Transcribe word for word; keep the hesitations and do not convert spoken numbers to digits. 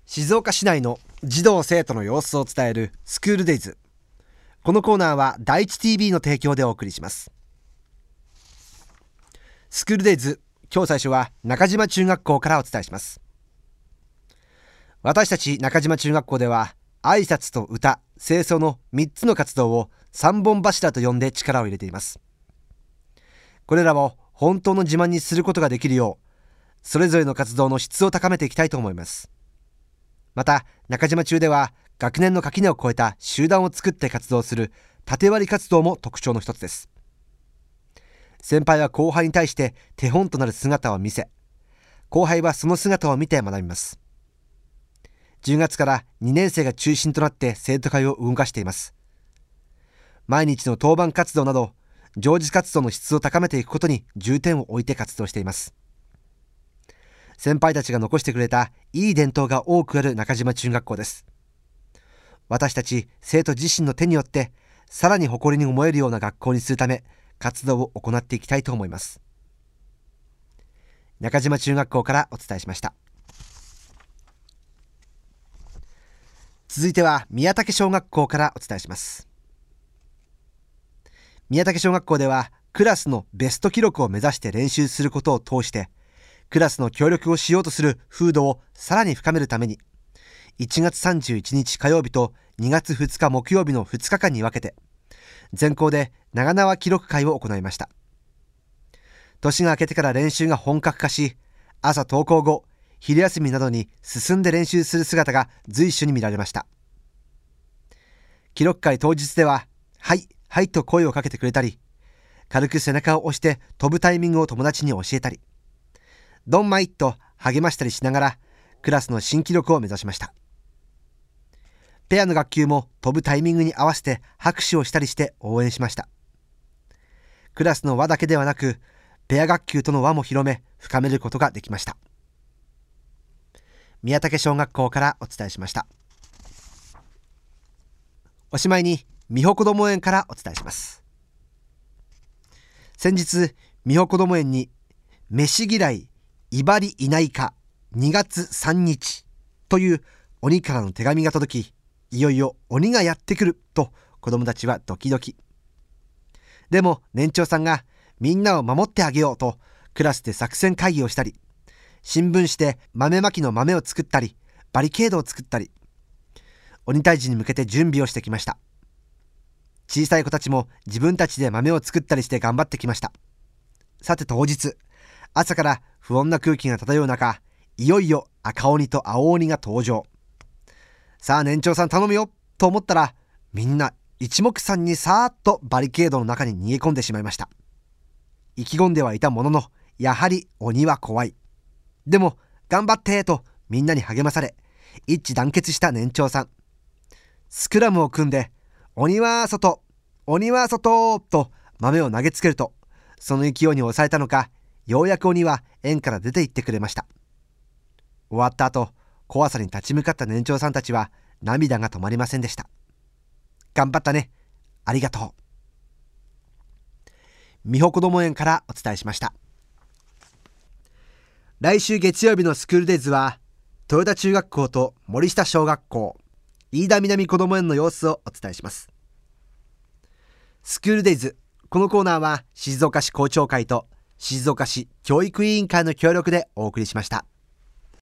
静岡市内の児童生徒の様子を伝えるスクールデイズ。このコーナーは第一 ティービー の提供でお送りします。スクールデイズ、今日最初は中島中学校からお伝えします。私たち中島中学校では挨拶と歌、清掃のみっつの活動を三本柱と呼んで力を入れています。これらを本当の自慢にすることができるよう、それぞれの活動の質を高めていきたいと思います。また中島中では学年の垣根を越えた集団を作って活動する縦割り活動も特徴の一つです。先輩は後輩に対して手本となる姿を見せ、後輩はその姿を見て学びます。じゅうがつからにねん生が中心となって生徒会を動かしています。毎日の当番活動など常時活動の質を高めていくことに重点を置いて活動しています。先輩たちが残してくれたいい伝統が多くある中島中学校です。私たち生徒自身の手によってさらに誇りに思えるような学校にするため活動を行っていきたいと思います。中島中学校からお伝えしました。続いては宮武小学校からお伝えします。宮武小学校ではクラスのベスト記録を目指して練習することを通してクラスの協力をしようとする風土をさらに深めるためにいちがつさんじゅういちにち火曜日とにがつふつか木曜日のふつかかんに分けて全校で長縄記録会を行いました。年が明けてから練習が本格化し、朝登校後、昼休みなどに進んで練習する姿が随所に見られました。記録会当日でははいはいと声をかけてくれたり、軽く背中を押して飛ぶタイミングを友達に教えたり、ドンマイと励ましたりしながらクラスの新記録を目指しました。ペアの学級も飛ぶタイミングに合わせて拍手をしたりして応援しました。クラスの輪だけではなくペア学級との輪も広め深めることができました。宮武小学校からお伝えしました。おしまいに美保こども園からお伝えします。先日美保こども園に飯嫌い威張りいないかにがつさんにちという鬼からの手紙が届き、いよいよ鬼がやってくると子どもたちはドキドキ。でも年長さんがみんなを守ってあげようとクラスで作戦会議をしたり、新聞紙で豆まきの豆を作ったりバリケードを作ったり、鬼退治に向けて準備をしてきました。小さい子たちも自分たちで豆を作ったりして頑張ってきました。さて当日、朝から不穏な空気が漂う中、いよいよ赤鬼と青鬼が登場。さあ年長さん頼むよと思ったら、みんな一目散にさーっとバリケードの中に逃げ込んでしまいました。意気込んではいたものの、やはり鬼は怖い。でも頑張ってとみんなに励まされ、一致団結した年長さん。スクラムを組んで、鬼は外、鬼は外と豆を投げつけると、その勢いに抑えたのか、ようやく鬼は園から出て行ってくれました。終わった後、怖さに立ち向かった年長さんたちは涙が止まりませんでした。頑張ったね、ありがとう。美保こども園からお伝えしました。来週月曜日のスクールデイズは豊田中学校と森下小学校、飯田南こども園の様子をお伝えします。スクールデイズ、このコーナーは静岡市校長会と静岡市教育委員会の協力でお送りしました。